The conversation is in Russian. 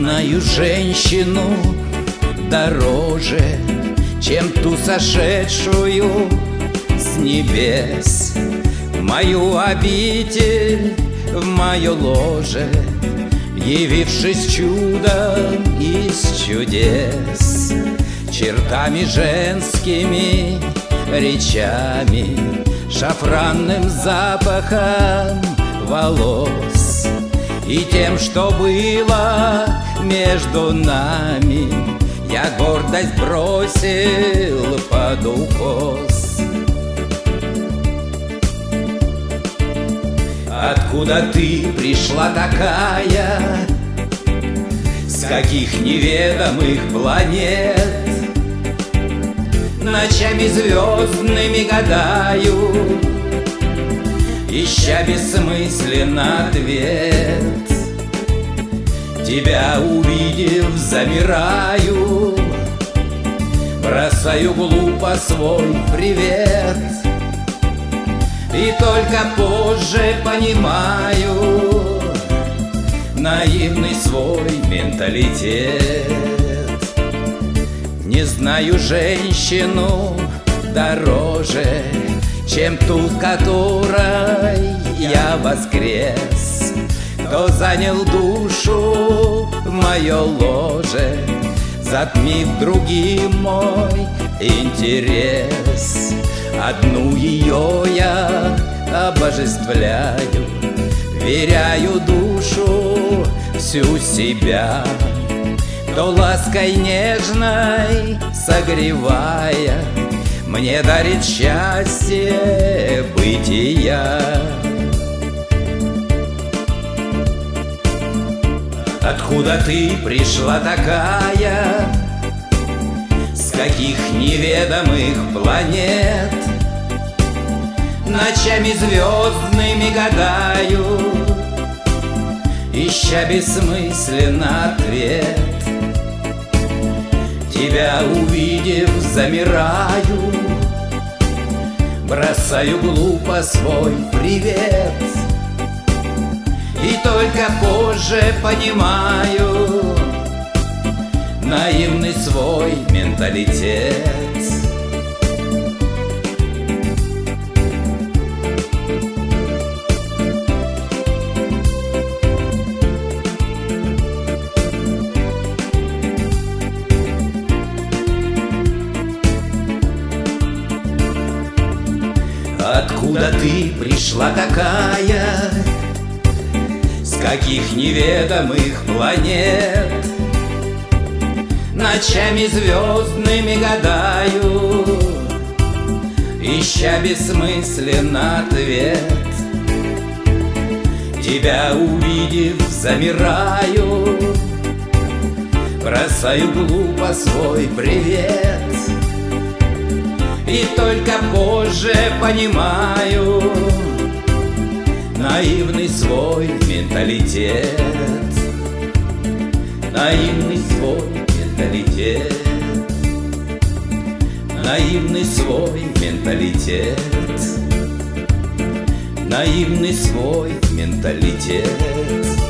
знаю женщину дороже, чем ту сошедшую с небес. В мою обитель, в мое ложе, явившись чудом из чудес, чертами женскими, речами, шафранным запахом волос и тем, что было между нами, я гордость бросил под укос. Откуда ты пришла такая? С каких неведомых планет? Ночами звездными гадаю, ища бессмысленно ответ. Тебя увидев, замираю, бросаю глупо свой привет. И только позже понимаю наивный свой менталитет. Не знаю женщину дороже, чем ту, которой я воскрес. Кто занял душу в мое ложе, затмив другим мой интерес. Одну ее я обожествляю, веряю душу всю себя, кто лаской нежной согревая мне дарит счастье бытия. Откуда ты пришла такая? С каких неведомых планет? Ночами звездными гадаю, ища бессмысленно ответ. Тебя увидев, замираю, бросаю глупо свой привет. И только позже понимаю наивный свой менталитет. Откуда ты пришла такая? С каких неведомых планет? Ночами звездными гадаю, ища бессмысленно ответ. Тебя увидев, замираю, бросаю глупо свой привет. И только позже понимаю наивный свой менталитет. Наивный свой менталитет. Наивный свой менталитет. Наивный свой менталитет.